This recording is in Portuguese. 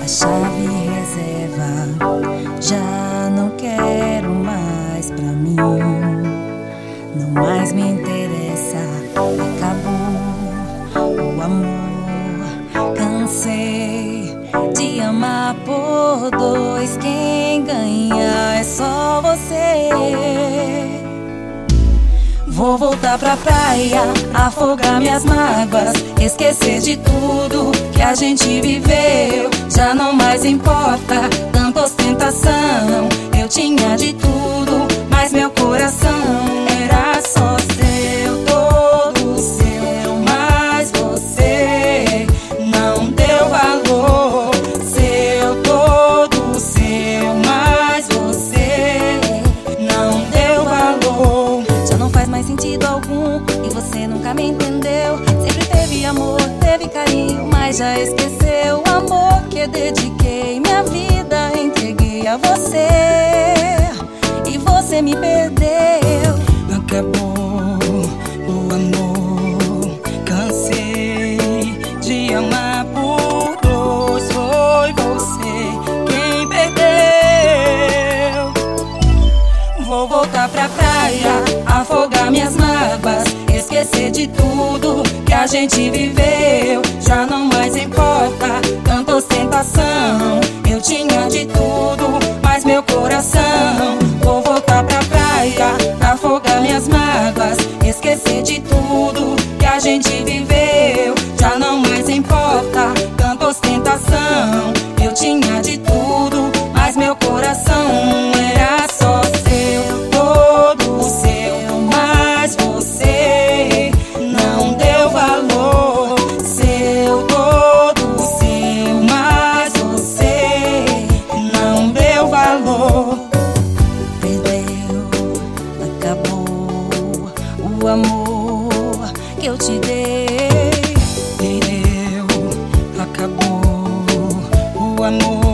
chave reserva. Já não quero mais pra mim, não mais me interessa. Acabou o amor, cansei de amar por dois. Quem ganha é só você. Vou voltar pra praia, afogar minhas mágoas, esquecer de tudo que a gente viveu. Já não mais importa tanta ostentação. Eu tinha de tudo, mas meu coração era só seu, todo seu. Mas você não deu valor. Seu, todo seu, mas você não deu valor. Já não faz mais sentido algum e você nunca me entendeu. Sempre teve amor, teve carinho, mas já esqueceu o amor que eu dediquei. Minha vida entreguei a você e você me perdeu. Acabou o amor, cansei de amar por dois. Foi você quem perdeu. Vou voltar pra praia, afogar minhas mágoas, esquecer de tudo que a gente viveu. Já não mais importa tanta ostentação. Eu tinha de tudo, mas meu coração. Vou voltar pra praia, afogar minhas mágoas, esquecer de tudo que a gente viveu. Já não mais importa tanta ostentação. Eu tinha de tudo, mas meu coração era só seu, todo seu. Mas você não deu valor. Seu, todo seu, mas você não deu valor. Perdeu, acabou o amor que eu te dei. Perdeu, acabou o amor